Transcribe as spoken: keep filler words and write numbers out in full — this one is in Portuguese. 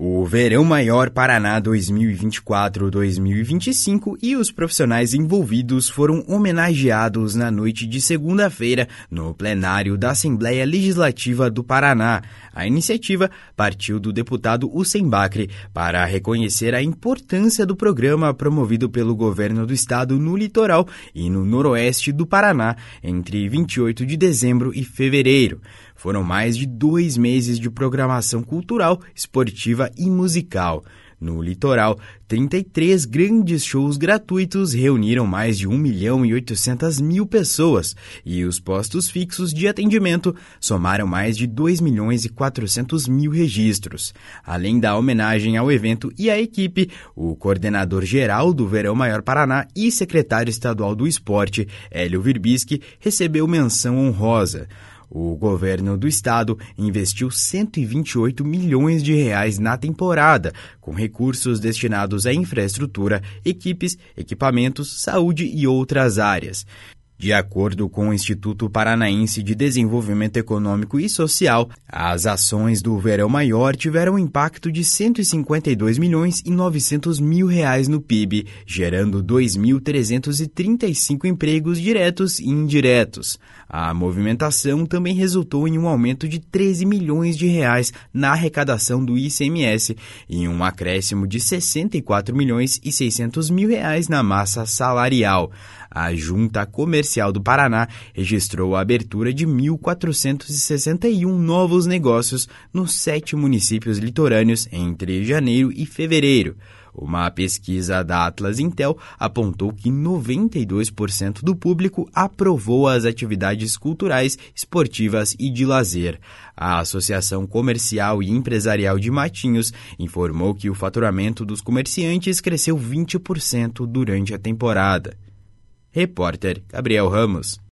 O Verão Maior Paraná dois mil e vinte e quatro a dois mil e vinte e cinco e os profissionais envolvidos foram homenageados na noite de segunda-feira no plenário da Assembleia Legislativa do Paraná. A iniciativa partiu do deputado Hussein Bacri para reconhecer a importância do programa promovido pelo governo do estado no litoral e no noroeste do Paraná entre vinte e oito de dezembro e fevereiro. Foram mais de dois meses de programação cultural, esportiva e musical. No litoral, trinta e três grandes shows gratuitos reuniram mais de um milhão e oitocentas mil pessoas e os postos fixos de atendimento somaram mais de dois milhões e quatrocentos mil registros. Além da homenagem ao evento e à equipe, o coordenador-geral do Verão Maior Paraná e secretário estadual do esporte, Hélio Virbisky, recebeu menção honrosa. O governo do estado investiu cento e vinte e oito milhões de reais na temporada, com recursos destinados à infraestrutura, equipes, equipamentos, saúde e outras áreas. De acordo com o Instituto Paranaense de Desenvolvimento Econômico e Social, as ações do Verão Maior tiveram um impacto de cento e cinquenta e dois milhões e novecentos mil reais no P I B, gerando dois mil trezentos e trinta e cinco empregos diretos e indiretos. A movimentação também resultou em um aumento de treze milhões de reais na arrecadação do I C M S e um acréscimo de sessenta e quatro milhões e seiscentos mil reais na massa salarial. A Junta Comercial do Paraná registrou a abertura de mil quatrocentos e sessenta e um novos negócios nos sete municípios litorâneos entre janeiro e fevereiro. Uma pesquisa da Atlas Intel apontou que noventa e dois por cento do público aprovou as atividades culturais, esportivas e de lazer. A Associação Comercial e Empresarial de Matinhos informou que o faturamento dos comerciantes cresceu vinte por cento durante a temporada. Repórter Gabriel Ramos.